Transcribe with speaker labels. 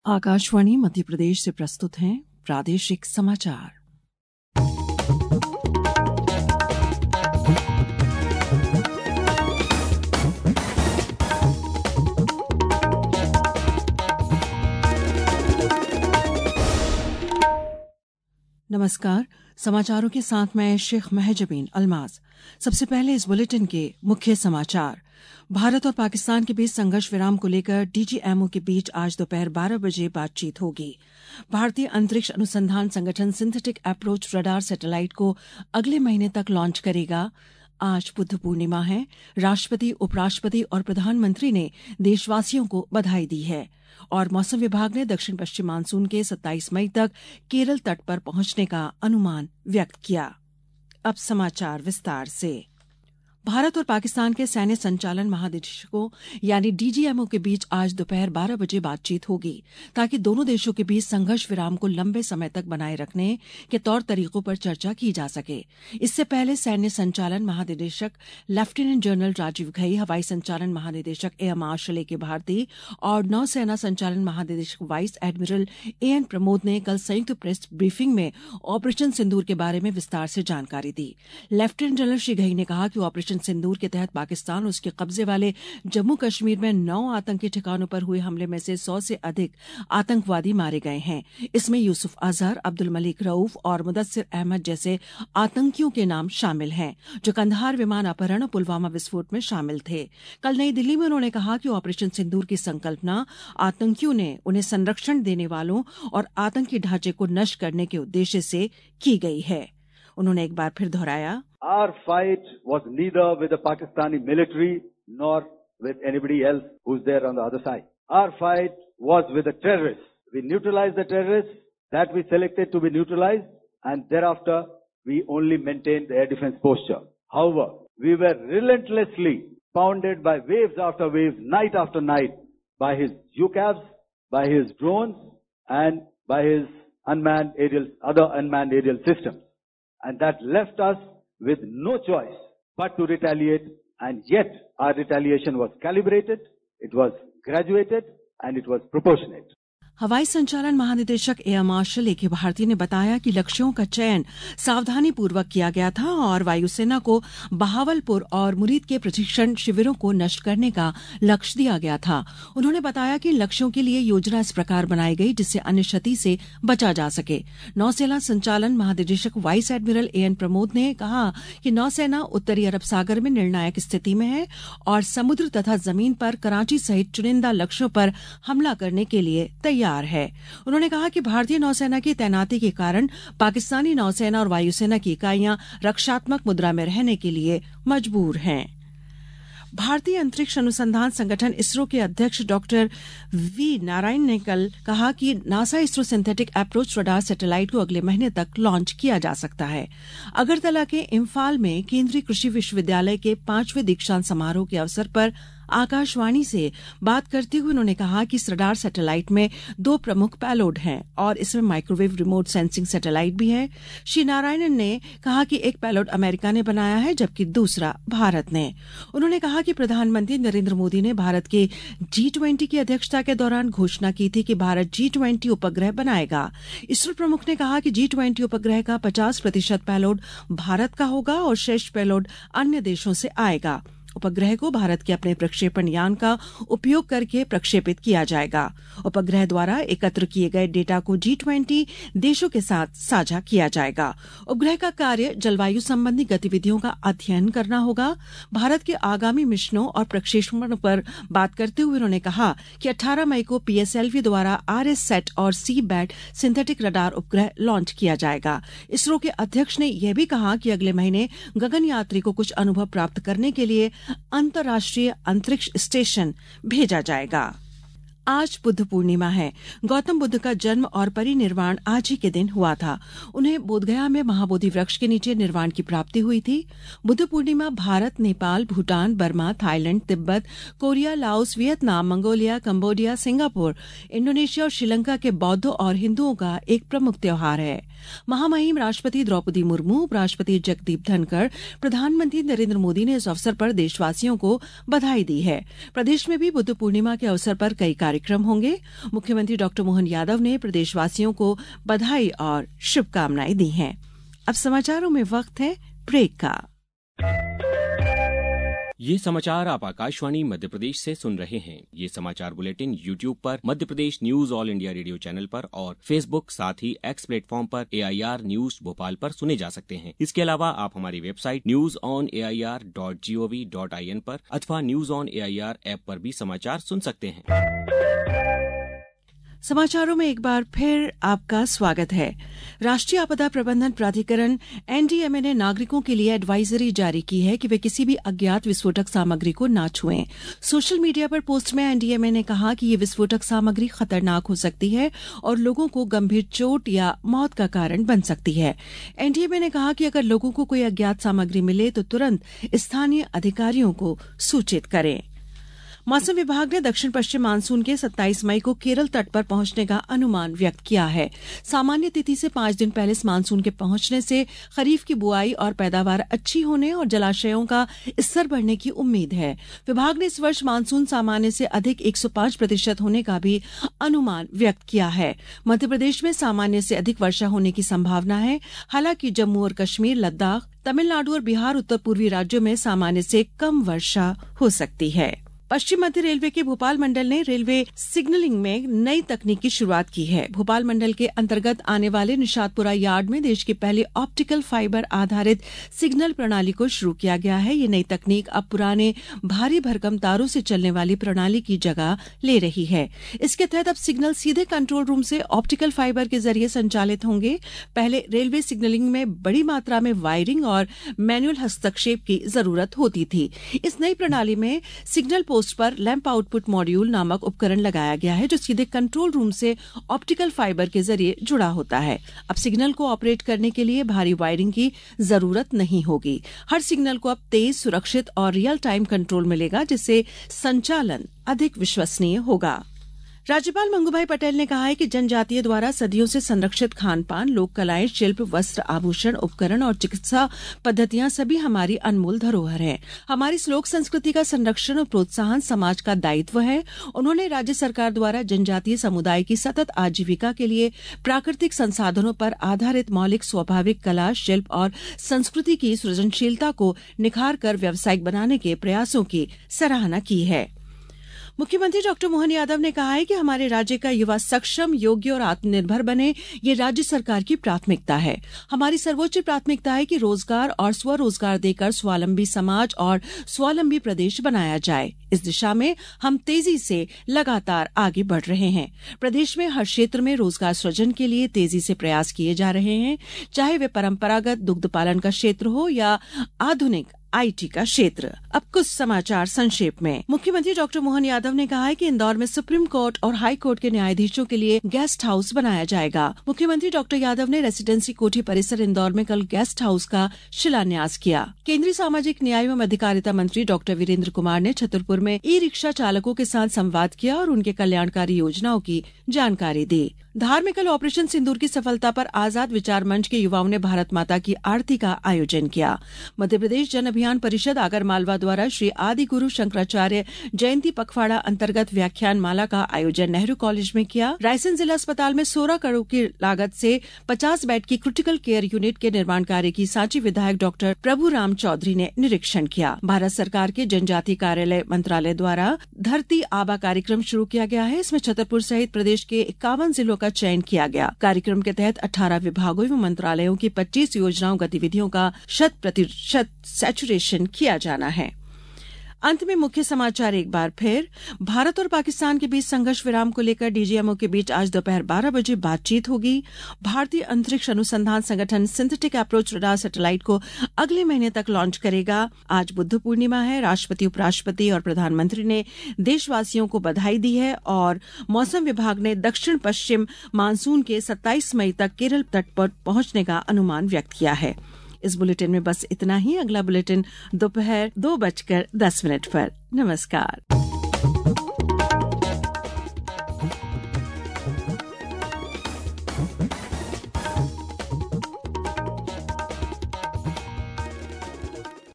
Speaker 1: आकाशवाणी मध्य प्रदेश से प्रस्तुत हैं प्रादेशिक समाचार। नमस्कार, समाचारों के साथ मैं शेख महजबीन अल्माज। सबसे पहले इस बुलेटिन के मुख्य समाचार। भारत और पाकिस्तान के बीच संघर्ष विराम को लेकर डीजीएमओ के बीच आज दोपहर 12 बजे बातचीत होगी। भारतीय अंतरिक्ष अनुसंधान संगठन सिंथेटिक अप्रोच रडार सैटेलाइट को अगले महीने तक लॉन्च करेगा। आज बुद्ध पूर्णिमा है। राष्ट्रपति, उपराष्ट्रपति और प्रधानमंत्री ने देशवासियों को बधाई दी है। और मौसम विभाग ने दक्षिण पश्चिम मानसून के 27 मई तक केरल तट पर पहुंचने का अनुमान व्यक्त किया। अब समाचार विस्तार से। भारत और पाकिस्तान के सैन्य संचालन महानिदेशकों यानी डीजीएमओ के बीच आज दोपहर 12 बजे बातचीत होगी ताकि दोनों देशों के बीच संघर्ष विराम को लंबे समय तक बनाए रखने के तौर तरीकों पर चर्चा की जा सके। इससे पहले सैन्य संचालन महानिदेशक लेफ्टिनेंट जनरल राजीव घई, हवाई संचालन महानिदेशक एयर मार्शल ए के भारती और नौसेना संचालन महानिदेशक वाइस एडमिरल एएन प्रमोद ने कल संयुक्त प्रेस ब्रीफिंग में ऑपरेशन सिंदूर के बारे में विस्तार से जानकारी दी। लेफ्टिनेंट जनरल श्री घई ने कहा कि ऑपरेशन सिंदूर के तहत पाकिस्तान और उसके कब्जे वाले जम्मू कश्मीर में 9 आतंकी ठिकानों पर हुए हमले में से 100 से अधिक आतंकवादी मारे गए हैं। इसमें यूसुफ अजहर, अब्दुल मलिक रऊफ और मुदस्सिर अहमद जैसे आतंकियों के नाम शामिल हैं, जो कंधार विमान अपहरण और पुलवामा विस्फोट में शामिल थे। कल नई दिल्ली में उन्होंने कहा कि ऑपरेशन सिंदूर की संकल्पना आतंकियों ने उन्हें संरक्षण देने वालों और आतंकी ढांचे को नष्ट करने के उद्देश्य से की गई है। उन्होंने एक बार फिर दोहराया,
Speaker 2: Our fight was neither with the Pakistani military nor with anybody else who's there on the other side. Our fight was with the terrorists. We neutralized the terrorists that we selected to be neutralized, and thereafter we only maintained the air defense posture. However, we were relentlessly pounded by waves after waves, night after night, by his UCAVs, by his drones, and by his other unmanned aerial systems. And that left us with no choice but to retaliate, and yet our retaliation was calibrated, it was graduated, and it was proportionate.
Speaker 1: हवाई संचालन महानिदेशक air marshal A के भारती ने बताया कि लक्ष्यों का चयन सावधानी पूर्वक किया गया था और वायुसेना को बहावलपुर और मुरीद के प्रशिक्षण शिविरों को नष्ट करने का लक्ष्य दिया गया था। उन्होंने बताया कि लक्ष्यों के लिए योजना इस प्रकार बनाई गई जिससे अन्य क्षति से बचा जा सके। नौसेना संचालन महानिदेशक वाइस एडमिरल एएन प्रमोद ने कहा कि नौसेना उत्तरी अरब सागर में निर्णायक स्थिति में है और समुद्र तथा जमीन पर कराची सहित चुनिंदा लक्ष्यों पर हमला करने के लिए तैयार है। उन्होंने कहा कि भारतीय नौसेना की तैनाती के कारण पाकिस्तानी नौसेना और वायुसेना की इकाइयां रक्षात्मक मुद्रा में रहने के लिए मजबूर हैं। भारतीय अंतरिक्ष अनुसंधान संगठन इसरो के अध्यक्ष डॉक्टर वी नारायण ने कल कहा कि NASA ISRO synthetic approach radar satellite को अगले महीने तक लॉन्च किया जा सकता है। अगरतला के इम्फाल में केंद्रीय कृषि विश्वविद्यालय के 5वें दीक्षांत समारोह के अवसर पर आकाशवाणी से बात करते हुए उन्होंने कहा कि इस रडार सैटेलाइट में 2 प्रमुख पेलोड हैं और इसमें माइक्रोवेव रिमोट सेंसिंग सैटेलाइट भी है। श्री नारायणन ने कहा कि एक पेलोड अमेरिका ने बनाया है जबकि दूसरा भारत ने। उन्होंने कहा कि प्रधानमंत्री नरेंद्र मोदी ने भारत के G20 की अध्यक्षता के दौरान घोषणा की थी कि भारत G20 उपग्रह बनाएगा। इसरो प्रमुख ने कहा कि G20 उपग्रह का 50% पेलोड भारत का होगा और शेष पेलोड अन्य देशों से आएगा। उपग्रह को भारत के अपने प्रक्षेपण यान का उपयोग करके प्रक्षेपित किया जाएगा। उपग्रह द्वारा एकत्र किए गए डेटा को G20 देशों के साथ साझा किया जाएगा। उपग्रह का कार्य जलवायु संबंधी गतिविधियों का अध्ययन करना होगा। भारत के आगामी मिशनों और प्रक्षेपण पर बात करते हुए उन्होंने कहा कि 18 मई को PSLV द्वारा RSSat और C-band सिंथेटिक रडार उपग्रह लॉन्च किया जाएगा। इसरो के अध्यक्ष ने यह भी कहा कि अगले महीने गगनयात्री को कुछ अनुभव प्राप्त करने के लिए अंतर्राष्ट्रीय अंतरिक्ष स्टेशन भेजा जाएगा। आज बुद्ध पूर्णिमा है। गौतम बुद्ध का जन्म और परिनिर्वाण आज ही के दिन हुआ था। उन्हें बोधगया में महाबोधि वृक्ष के नीचे निर्वाण की प्राप्ति हुई थी। Buddha Purnima Bharat, Nepal, Bhutan, Burma, Thailand, Tibet, Korea, Laos, Vietnam, Mongolia, Cambodia, Singapore, Indonesia और श्रीलंका के बौद्धों और हिंदुओं का एक प्रमुख त्योहार है। महामहिम राष्ट्रपति द्रौपदी मुर्मू, उपराष्ट्रपति जगदीप धनखड़, प्रधानमंत्री नरेंद्र मोदी ने इस अवसर पर देशवासियों को बधाई दी है। प्रदेश में भी बुद्ध पूर्णिमा के अवसर पर कई कार्यक्रम होंगे। मुख्यमंत्री डॉक्टर मोहन यादव ने प्रदेशवासियों को बधाई और शुभकामनाएं दी हैं। अब समाचारों में वक्त है ब्रेक का।
Speaker 3: ये समाचार आप आकाशवाणी मध्य प्रदेश से सुन रहे हैं। ये समाचार बुलेटिन YouTube पर Madhya Pradesh news All India Radio channel पर और Facebook साथ ही X प्लेटफॉर्म पर AIR न्यूज भोपाल पर सुने जा सकते हैं। इसके अलावा आप हमारी वेबसाइट newsonair.gov.in पर अथवा न्यूज ऑन AIR ऐप पर भी समाचार सुन सकते हैं।
Speaker 1: समाचारों में एक बार फिर आपका स्वागत है। राष्ट्रीय आपदा प्रबंधन प्राधिकरण NDMA ने नागरिकों के लिए एडवाइजरी जारी की है कि वे किसी भी अज्ञात विस्फोटक सामग्री को न छुएं। सोशल मीडिया पर पोस्ट में NDMA ने कहा कि ये विस्फोटक सामग्री खतरनाक हो सकती है और लोगों को गंभीर चोट या मौत का कारण बन सकती है। NDMA ने कहा कि अगर लोगों को कोई अज्ञात सामग्री मिले तो तुरंत स्थानीय अधिकारियों को सूचित करें। मौसम विभाग ने दक्षिण पश्चिम मानसून के 27 मई को केरल तट पर पहुंचने का अनुमान व्यक्त किया है। सामान्य तिथि से 5 दिन पहले इस मानसून के पहुंचने से खरीफ की बुआई और पैदावार अच्छी होने और जलाशयों का स्तर बढ़ने की उम्मीद है। विभाग ने इस वर्ष मानसून सामान्य से अधिक 105% होने का भी अनुमान व्यक्त किया है। मध्य प्रदेश में सामान्य से अधिक वर्षा होने की संभावना है। हालांकि जम्मू और कश्मीर, लद्दाख, तमिलनाडु और बिहार उत्तर पूर्वी राज्यों में सामान्य से कम वर्षा हो सकती है। पश्चिम मध्य रेलवे के भोपाल मंडल ने रेलवे सिग्नलिंग में नई तकनीक की शुरुआत की है। भोपाल मंडल के अंतर्गत आने वाले निशातपुरा यार्ड में देश की पहली ऑप्टिकल फाइबर आधारित सिग्नल प्रणाली को शुरू किया गया है। ये नई तकनीक अब पुराने भारी भरकम तारों से चलने वाली प्रणाली की जगह ले रही है। इसके तहत अब सिग्नल सीधे कंट्रोल रूम से ऑप्टिकल फाइबर के जरिए संचालित होंगे। पहले रेलवे सिग्नलिंग में बड़ी मात्रा में वायरिंग और मैनुअल हस्तक्षेप की जरूरत होती थी। इस नई प्रणाली में सिग्नल पोस्ट पर लैंप आउटपुट मॉड्यूल नामक उपकरण लगाया गया है जो सीधे कंट्रोल रूम से ऑप्टिकल फाइबर के जरिए जुड़ा होता है। अब सिग्नल को ऑपरेट करने के लिए भारी वायरिंग की जरूरत नहीं होगी। हर सिग्नल को अब तेज, सुरक्षित और रियल टाइम कंट्रोल मिलेगा जिससे संचालन अधिक विश्वसनीय होगा। राज्यपाल मंगूभाई पटेल ने कहा है कि जनजातीय द्वारा सदियों से संरक्षित खान पान, लोक कलाएं, शिल्प, वस्त्र, आभूषण, उपकरण और चिकित्सा पद्धतियां सभी हमारी अनमोल धरोहर हैं। हमारी लोक संस्कृति का संरक्षण और प्रोत्साहन समाज का दायित्व है। उन्होंने राज्य सरकार द्वारा जनजातीय समुदाय की सतत आजीविका के लिए प्राकृतिक संसाधनों पर आधारित मौलिक स्वाभाविक कला, शिल्प और संस्कृति की सृजनशीलता को निखार कर व्यावसायिक बनाने के प्रयासों की सराहना की है। मुख्यमंत्री डॉक्टर मोहन यादव ने कहा है कि हमारे राज्य का युवा सक्षम, योग्य और आत्मनिर्भर बने, ये राज्य सरकार की प्राथमिकता है। हमारी सर्वोच्च प्राथमिकता है कि रोजगार और स्वरोजगार देकर स्वावलंबी समाज और स्वावलंबी प्रदेश बनाया जाए। इस दिशा में हम तेजी से लगातार आगे बढ़ रहे हैं। प्रदेश में हर क्षेत्र में रोजगार सृजन के लिए तेजी से प्रयास किए जा रहे हैं, चाहे वे परंपरागत दुग्ध पालन का क्षेत्र हो या आधुनिक IT का क्षेत्र। अब कुछ समाचार संक्षेप में। मुख्यमंत्री डॉक्टर मोहन यादव ने कहा है कि इंदौर में सुप्रीम कोर्ट और हाई कोर्ट के न्यायाधीशों के लिए गेस्ट हाउस बनाया जाएगा। मुख्यमंत्री डॉक्टर यादव ने रेसिडेंसी कोठी परिसर इंदौर में कल गेस्ट हाउस का शिलान्यास किया। केंद्रीय सामाजिक न्याय एवं अधिकारिता मंत्री डॉक्टर वीरेंद्र कुमार ने छतरपुर में ई-रिक्शा चालकों के साथ संवाद किया और उनके कल्याणकारी योजनाओं की जानकारी दी। धार में कल ऑपरेशन सिंदूर की सफलता पर आजाद विचार मंच के युवाओं ने भारत माता की आरती का आयोजन किया। मध्य प्रदेश जन अभियान परिषद आगरमालवा द्वारा श्री आदि गुरु शंकराचार्य जयंती पखवाड़ा अंतर्गत व्याख्यान माला का आयोजन नेहरू कॉलेज में किया। रायसेन जिला अस्पताल में 16 करोड़ की लागत से 50 बेड की क्रिटिकल केयर यूनिट के निर्माण कार्य की सांची विधायक डॉक्टर प्रभु राम चौधरी ने निरीक्षण किया। भारत सरकार के जनजातीय कार्यालय मंत्रालय द्वारा धरती आबा कार्यक्रम शुरू किया गया है। इसमें छतरपुर सहित प्रदेश के 51 जिलों का चयन किया गया। कार्यक्रम के तहत 18 विभागों एवं मंत्रालयों की 25 योजनाओं गतिविधियों का 100% सैचुरेशन किया जाना है। अंत में मुख्य समाचार एक बार फिर। भारत और पाकिस्तान के बीच संघर्ष विराम को लेकर DGMO के बीच आज दोपहर 12 बजे बातचीत होगी। भारतीय अंतरिक्ष अनुसंधान संगठन सिंथेटिक अप्रोच रडार सैटेलाइट को अगले महीने तक लॉन्च करेगा। आज बुद्ध पूर्णिमा है। राष्ट्रपति, उपराष्ट्रपति और प्रधानमंत्री ने देशवासियों को बधाई दी है और मौसम विभाग ने दक्षिण पश्चिम मानसून के 27 मई तक केरल तट पर पहुंचने का अनुमान व्यक्त किया है। इस बुलेटिन में बस इतना ही। अगला बुलेटिन दोपहर 2:10 पर। नमस्कार।